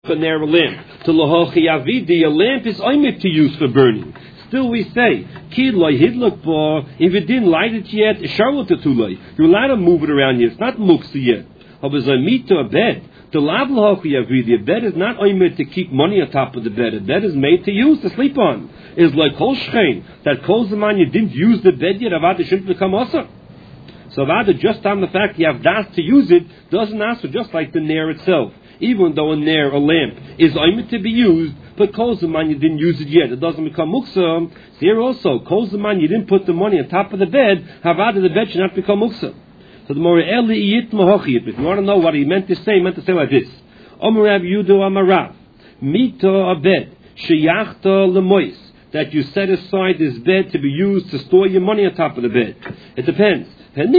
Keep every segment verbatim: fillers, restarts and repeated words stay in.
a ner a lamp. To lahochi avidi, a lamp is oimit to use for burning. Still we say, kid loy hidlok bo, if it didn't light it yet, charlotte tulay. You're allowed to move it around yet. It's not muksa yet. But as I meet to a bed, the lav lahochi avidi, a bed is not oimit to keep money on top of the bed. A bed is made to use, to sleep on. It's like kol shchein, that calls the man you didn't use the bed yet, avada shouldn't become awesome. So avada, just on the fact you have das to use it, doesn't answer just like the nair itself. Even though a nair, a lamp, is oimit to be used, but calls the man you didn't use it yet, it doesn't become muksa. Here also, calls the man you didn't put the money on top of the bed, avada, the bed should not become muksa. So the more eli iyit mahochiyit. If you want to know what he meant to say, he meant to say like this: Omarav Yudo Amarav, mito a bed, sheyachta lemois, that you set aside this bed to be used to store your money on top of the bed. It depends.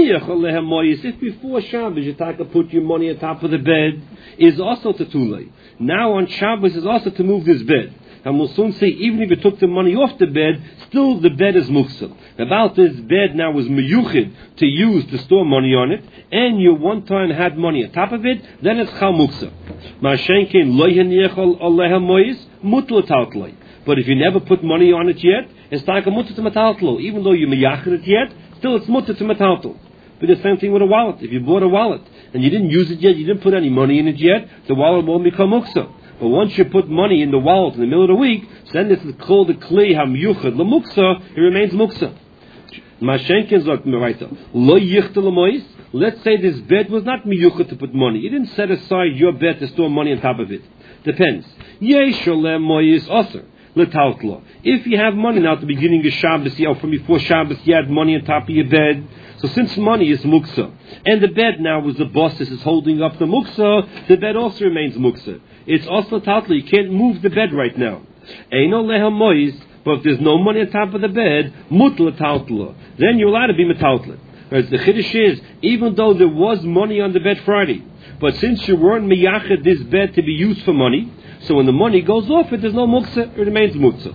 If before Shabbos you take to put your money on top of the bed, is also to tulay. Now on Shabbos is also to move this bed. And we'll soon see, even if you took the money off the bed, still the bed is muksa. About this bed now was meyuchid to use to store money on it, and you one time had money on top of it, then it's chal muksa. Ma'ashenkin lo yeniechol aleha mois mutla taltlay. But if you never put money on it yet, it's like a mutter to metaltlo. Even though you meyachid it yet, still it's mutter to metaltlo. But the same thing with a wallet. If you bought a wallet and you didn't use it yet, you didn't put any money in it yet, the wallet won't become muksa. But once you put money in the wallet in the middle of the week, then this is called the kli hamyuchad lemuksa. It remains muksa. Mashenkin zok meraita lo yichta lemois. Let's say this bed was not miyuchad to put money. You didn't set aside your bed to store money on top of it. Depends. Yesholem mois oser letautlo. If you have money now at the beginning of Shabbos, you know, from before Shabbos, you had money on top of your bed. So since money is muksa, and the bed now was the boss is holding up the muksa, the bed also remains muksa. It's also tautlo. You can't move the bed right now. Eino leha mois, but if there's no money on top of the bed, mutla tautlo. Then you're allowed to be metautlet. Whereas the chiddush is, even though there was money on the bed Friday, but since you weren't miyached this bed to be used for money, so when the money goes off it, there's no muksa, it remains muksa.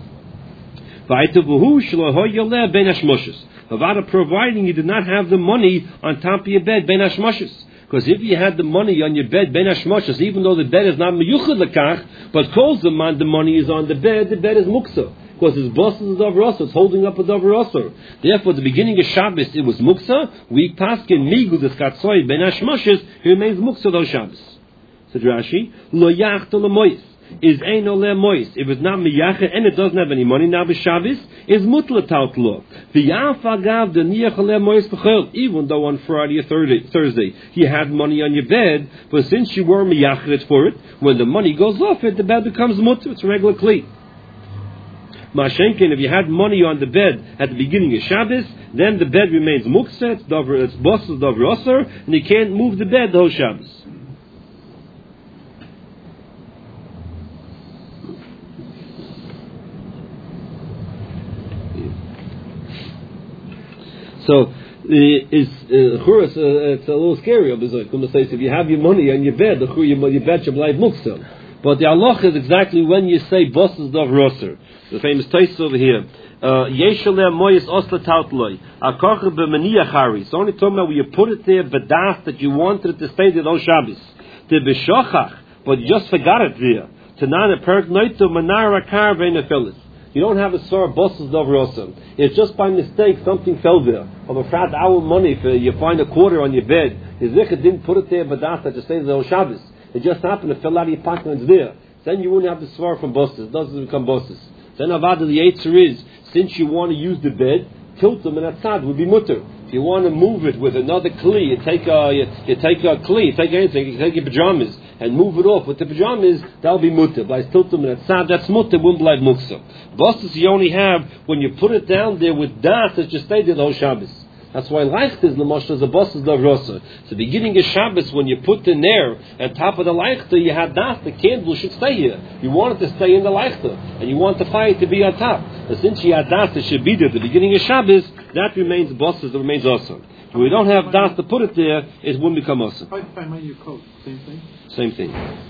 Providing you did not have the money on top of your bed, ben hashmoshes. Because if you had the money on your bed, ben hashmoshes, even though the bed is not meyuchad lekach, but calls the man the money is on the bed, the bed is muksa. Because his boss is a davar osor, it's holding up a davar osor. Therefore, at the beginning of Shabbos, it was muksa. We paskin migu the skatsoy ben hashmoshes, it remains muksa those Shabbos. So Rashi, lo yachta lemois. Is ein ole mois. If it's not miyachet and it doesn't have any money now b'Shabbos, is mutla tautlo. V'yafagav the niach ole mois b'chol. Even though on Friday or Thursday, Thursday you had money on your bed, but since you were miyachet for it, when the money goes off it, the bed becomes mutter. It's a regular kli. Mashenkin, if you had money on the bed at the beginning of Shabbos, then the bed remains mukset, it's boss of davar osor, and you can't move the bed the whole Shabbos. So, uh, it's, uh, uh, it's a little scary. If you have your money on your bed, your, your bed should be like muksa. But the halach is exactly when you say bosses davar osor. The famous taste over here. Yeshalem moyes osla tautloi. Akarcha b'maniachari. It's only talking about when you put it there, bedas that you wanted it to stay there on Shabbos. The b'shochach, but you just forgot it there. Tanan a perk noito manara kar v'nefelis. You don't have a sore bosses davar osor. It's just by mistake something fell there. Of a frat hour money, if you find a quarter on your bed, his zikr didn't put it there, but that's that just stay there on Shabbos. It just happened to fell out of your pocket and it's there. Then you wouldn't have the swear from bosses. It doesn't become bosses. Then avada the yetzer is, since you want to use the bed, tilt them and atzad would be mutter. If you want to move it with another kli, you take a you, you take a kli, you take anything, you take your pajamas and move it off with the pajamas, that'll be mutter. But tilt them and atzad, that's mutter, wouldn't be like muksa. Bosses you only have when you put it down there with das that just stay there the whole Shabbos. That's why leichter is the mosh as a boss is davar osor. So beginning of Shabbos, when you put the nair on top of the leichter, you had das, the candle should stay here. You want it to stay in the leichter, and you want the fire to be on top. But since you had das, it should be there at the beginning of Shabbos, that remains bosses, it remains osor. If we don't have das to put it there, it wouldn't become osor. If I find money in your coat, same thing? Same thing.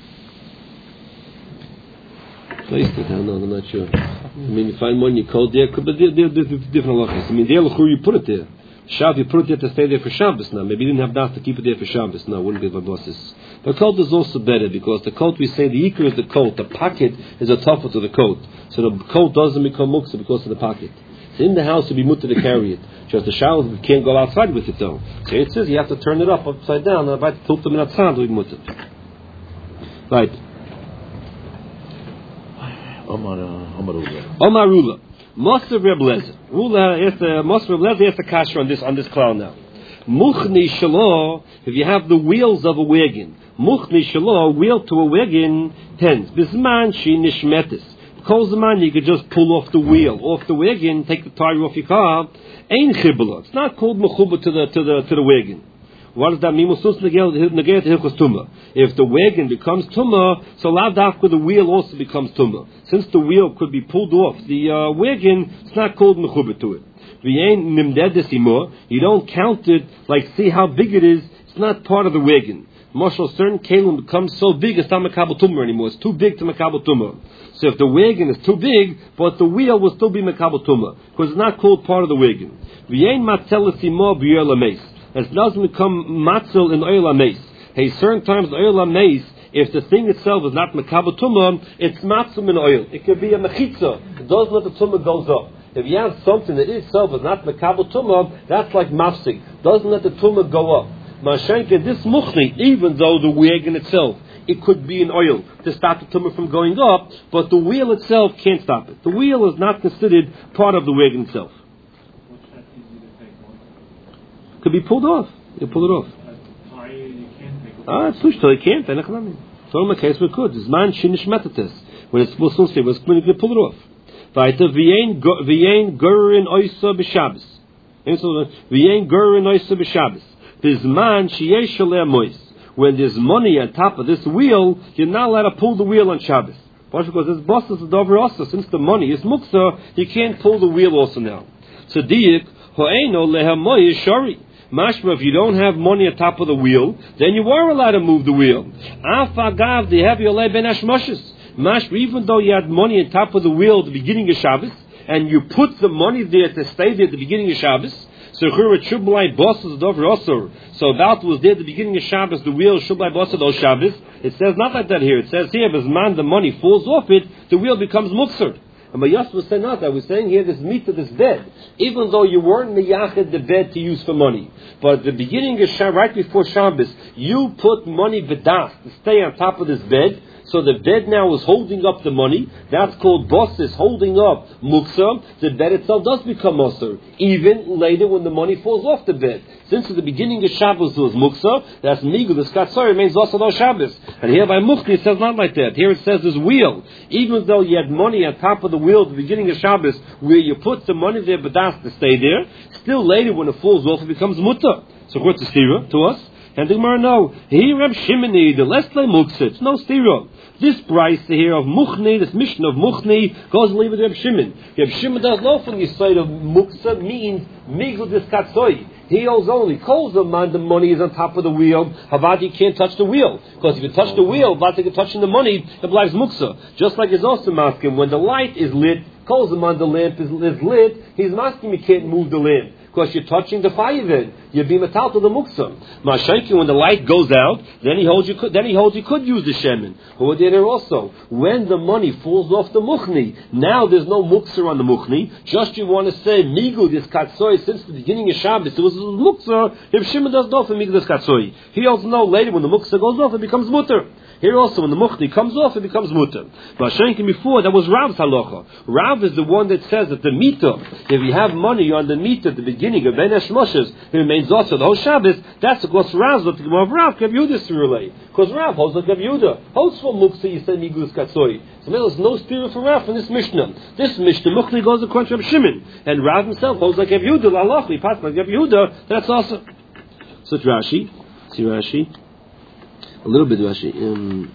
Placed it, I don't know, I'm not sure. I mean, you find one in your coat there, but there, there, there's different halachas. I mean, there, you put it there. Shav, you put it there to stay there for Shabbos now. Maybe you didn't have enough to keep it there for Shabbos. No, it wouldn't be my bosses. The coat is also better because the coat, we say the ikar is the coat. The pocket is a tougher to the coat. So the coat doesn't become muksa because of the pocket. So in the house, you'll be mutter to carry it. Just the shower, you can't go outside with it though. So it says you have to turn it up upside down. And about to tilt them outside with mutter. Right. Omar Rula. Omar Rula. Master Reb Lezer. Rula asked the Master Reb Lezer asked the kasha on this on this cloud now. Muchni shalo. If you have the wheels of a wagon, muchni shalo, wheel to a wagon, tens. Bisman shi nishmetis. Calls the man, you could just pull off the wheel, off the wagon, take the tire off your car. Ein chibula. It's not called mechuba to the to the to the wagon. What does that mean? If the wagon becomes tumah, so lavdafka the wheel also becomes tumah. Since the wheel could be pulled off the uh, wagon, it's not called mechuba to it. You don't count it like see how big it is. It's not part of the wagon. Marshal, certain kalim becomes so big it's not makabel tumah anymore. It's too big to makabel tumah. So if the wagon is too big, but the wheel will still be makabel tumah because it's not called part of the wagon. It doesn't become matzel in oil ames. Hey, certain times the oil ames, if the thing itself is not makabel tumah, it's matzel in oil. It could be a mechitza. It doesn't let the tumah goes up. If you have something that itself is not makabel tumah, that's like mafsik. Doesn't let the tumah go up. Mashenka, this muchni, even though the wagon itself, it could be in oil to stop the tumah from going up, but the wheel itself can't stop it. The wheel is not considered part of the wagon itself. Could be pulled off. You pull it off. Ah, it's push till you can't. So in my case we could. It's man shinish metates. When it's supposed to say, was when you can pull it off. Weiter, v'yein v'yein gurin oisa b'Shabbos. V'yein gurin oisa b'Shabbos. Bizman sheyesh aleh mois. When there's money on top of this wheel, you're not allowed to pull the wheel on Shabbos. Why? Because this boss is the over also. Since the money is muksa, you can't pull the wheel also now. So diik ho'eno leha mois shari. Mashma, if you don't have money on top of the wheel, then you are allowed to move the wheel. Afagav the heavy oleh ben hashmoshes. Mashma, even though you had money on top of the wheel at the beginning of Shabbos, and you put the money there to stay there at the beginning of Shabbos, so Chublai bosses over also. So about was there at the beginning of Shabbos, the wheel Chublai bosses those Shabbos. It says not like that here. It says here, as man the money falls off it, the wheel becomes muksar. And Mayas was saying not that. We're saying here this meat of this bed, even though you weren't miyached the bed to use for money, but at the beginning of Shabbos, right before Shabbos, you put money vidas to stay on top of this bed. So the bed now is holding up the money. That's called bosses, holding up muksa. The bed itself does become musar, even later when the money falls off the bed. Since at the beginning of Shabbos was muksa, that's migu, the skatzor remains also no Shabbos. And here by mukni it says not like that. Here it says this wheel. Even though you had money on top of the wheel at the beginning of Shabbos, where you put the money there, but that's to stay there, still later when it falls off, it becomes muta. So what's the stira to us? And the Gemara no. Here Reb Shimoni, the less play muksa, it's no stira. This price here of Muchni, this mission of Muchni, goes to leave it to Reb Shimon. Reb Shimon does know from the side of Muksa means Migul Diskatsoi. He owes only. Calls the man the money is on top of the wheel. Havadi can't touch the wheel. Because if you touch the wheel, Havadi touching the money, it lies Muksa. Just like it's also masking, when the light is lit, calls the man the lamp is, is lit, he's masking you can't move the lamp. Because you're touching the fire then. You're being metal to the muksa. Mashayki, when the light goes out, then he holds you could then he holds you could use the shemen. Over there also. When the money falls off the muchni, now there's no muksa on the muchni. Just you want to say migu this katsoi since the beginning of Shabbos. It was muksa. If Shimon does know for migu this katsoi. He also knows later when the muksa goes off, it becomes mutter. Here also, when the muchni comes off, it becomes mutter. But Shenkin before, that was Rav's halacha. Rav is the one that says that the mita, if you have money on the mita at the beginning of Ben Hashmoshes, it remains also the whole Shabbos. That's because Rav's what the Gemara of Rav Gav Yehuda to relay. Because Rav holds like Gav Yehuda. Holds for muksa, you say migus katsoi. So there's no spirit for Rav in this Mishnah. This Mishnah, muchni goes according to Reb Shimon, and Rav himself holds like Gav Yehuda. Lalach, he passed like Gav Yehuda. That's also. So it's Rashi. See Rashi. A little bit Rashi. Um,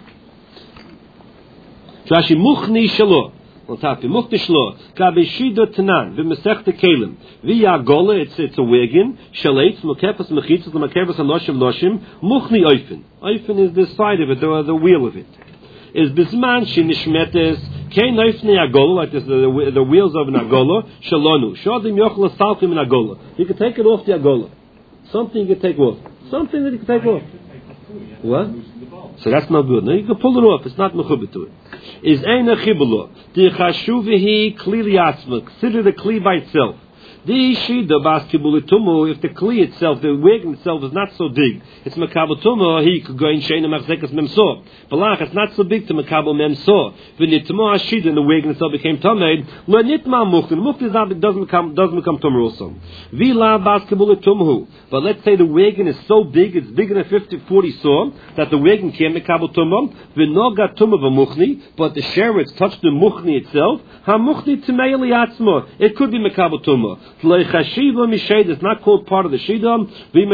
Rashi Muchni Shalo. On top of Muchni Shalo. Kabeshida Tanan. V'mesechta Kelim. V'yagola. It's it's a wagon. Shalates. Mokefas Mechitzas. Mokefas Anoshim Noshim. Muchni Oifen. Oifen is the side of it, the, the wheel of it. Is Bisman Shinishmetes. Kein neifnei agola, like this, the, the wheels of an agola, shalonu. Shodim yochla salkim an agola. You can take it off the agola. Something you can take off. Something that you can take off. What? So that's not good. Now you can pull it off. It's not mechubit to it. Is ein a chibula. The chashuvihi kli liatzma. Consider the kli by itself. The shida bas kibulitumu. If the kli itself, the wagon itself is not so big, it's makabel tumu. He could go in sheina machzekas memso. Balach, it's not so big to makabel memso. V'nitmu hashida, and the wagon itself became tamed. Lo nitma muchtin. Muchtin doesn't become doesn't become tumur also. V'la bas kibulitumu. But let's say the wagon is so big, it's bigger than fifty, forty saw, that the wagon can't makabel tumum. V'noga tumu v'muchni. But the sherets touch the muchni itself. Ha muchni timei liatzma. It could be makabel tumur. It's not called part of the shidam.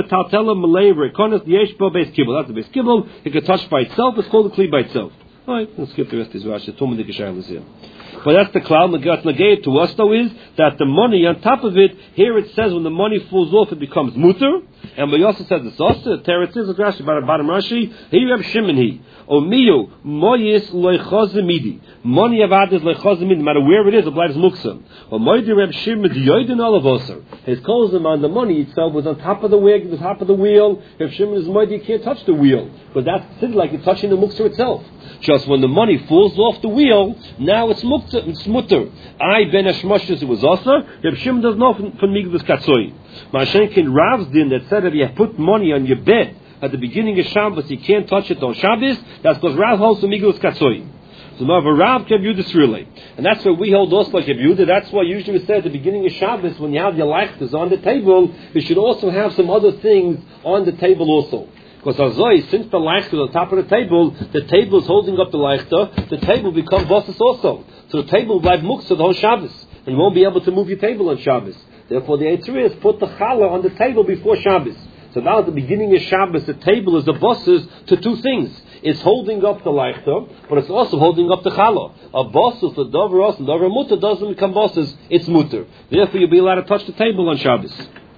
That's the base kibble. It can touch by itself. It's called a kli by itself. All right, let's skip the rest of this Rashi. Two minutes here. But that's the cloud. What's negated to us though is that the money on top of it. Here it says when the money falls off, it becomes mutter. And we also said it's also teretz is Rashi about the bottom Rashi. Here you have Shimon he. Omiyu moyis loichazimidi. Money avad is loichazimidi. No matter where it is, it lives muksam. Or moydi Reb Shimon diyoidin olavoser. His kozim on the money itself was on top of the wig, the top of the wheel. If Shimon is moydi, you can't touch the wheel. But that's considered like you're touching the muksa itself. Just when the money falls off the wheel, now it's mukta, it's mutter. I ben hashmoshes it was also. Reb Shimon doesn't know from migdus katzoi. Mashenkin Rav's din that said if you put money on your bed at the beginning of Shabbos, you can't touch it on Shabbos. That's because Rav holds from migdus katzoi. So now Rav Reb Yehuda really, and that's why we hold also like Reb Yehuda. That's why usually we say at the beginning of Shabbos when you have your leichtas on the table, you should also have some other things on the table also. Because Azoi, since the leichter is on top of the table, the table is holding up the leichter, the table becomes bosses also. So the table will have muksa the whole Shabbos, and you won't be able to move your table on Shabbos. Therefore the Eitzur is put the challah on the table before Shabbos. So now at the beginning of Shabbos, the table is the bosses to two things. It's holding up the leichter, but it's also holding up the challah. A bosses, the doveros, and dover mutter doesn't become bosses, it's mutter. Therefore you'll be allowed to touch the table on Shabbos.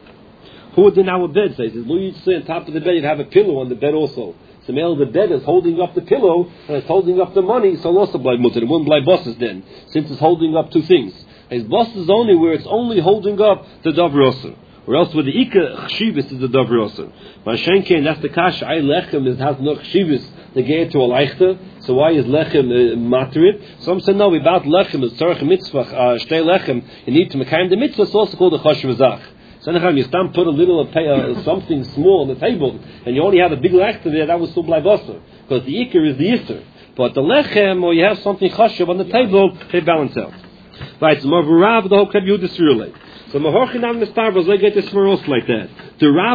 Who would in our bed say? Says, you'd say on top of the bed, you'd have a pillow on the bed also. So male the bed is holding up the pillow, and it's holding up the money, so also by mutter. It wouldn't by bosses then, since it's holding up two things. His bosses only where it's only holding up the doverosa. Or else with the Ika Chshivas is the doverosa. Mashenke, and that's the kasha, I lechem is has no Chshivas, they get to a leichter. So why is lechem uh, materit? Some say no, without lechem, it's tzarech mitzvah, uh, shtei lechem, you need to mekayim the mitzvah, it's also called a chashvazach. So anytime you stand put a little uh, something small on the table, and you only have a big lechem there, that was still bleiboser. Because the Iker is the Yisr. But the lechem, or you have something chashav on the table, they balance out. Right, so more Rav, the whole Reb Yehuda really. So Mahorchinam Mistar was like get this for us like that. The Rav